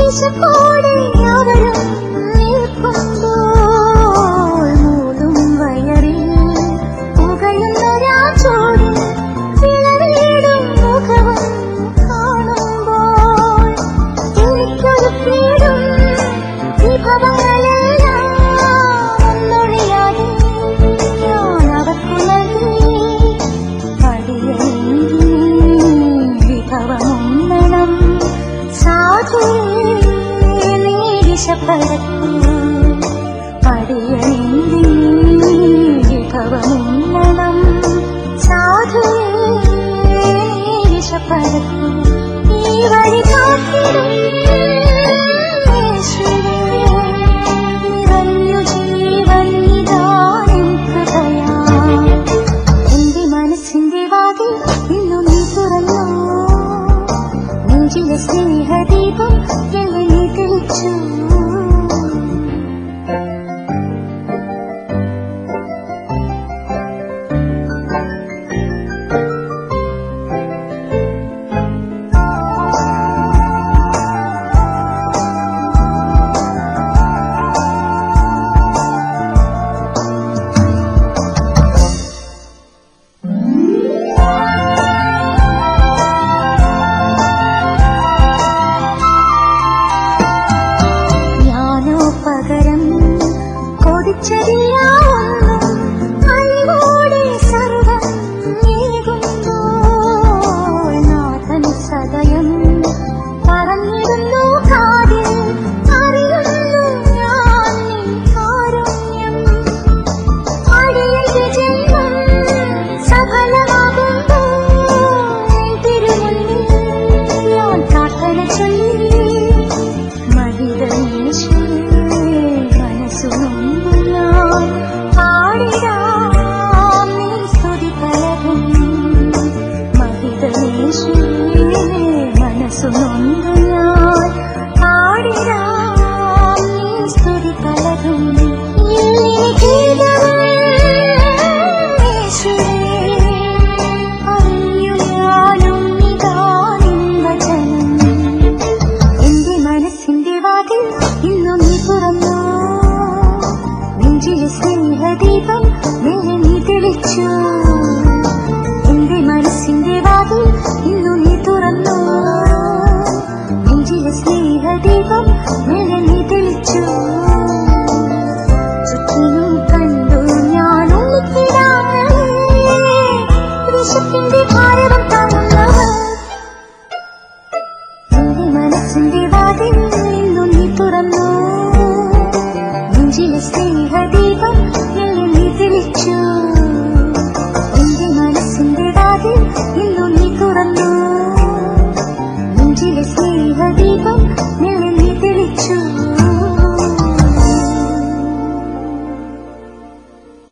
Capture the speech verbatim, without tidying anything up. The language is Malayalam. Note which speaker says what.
Speaker 1: വിശപ്പോടെ അവരും നിൽക്കുമ്പോൾ മൂടും വയറിൽ പുകയുന്ന രാജോടി വിളറിയിടും മുഖവും കാണുമ്പോൾ എനിക്കൊരു പേരും വിഭവങ്ങളെല്ലാം ഒന്നൊഴിയാതെ ഞാൻ അവർക്ക് നൽകി പടിയണി വിഭവമുന്നണം സാധുവേ നീ വിശപ്പടക്കൂ പടിയണി വിഭവമുന്നണം സാധുവേ നീ വിശപ്പടക്കൂ ഈ വഴി കാത്തിടും നിറഞ്ഞു ജീവൻ നിദാനം കൃപയാ എന്റെ മനസ്സിന്റെ വാതിൽ ഇന്നു നീ തുറന്നു നെഞ്ചിലെ സ്നേഹദീപം എന്നെ തെളിച്ചു സ്നേഹദീപം എന്നെ തെളിച്ചു എന്റെ മനസ്സിന്റെ വാതിൽ ഇന്നു നീ തുറന്നു നെഞ്ചിലെ സ്നേഹദീപം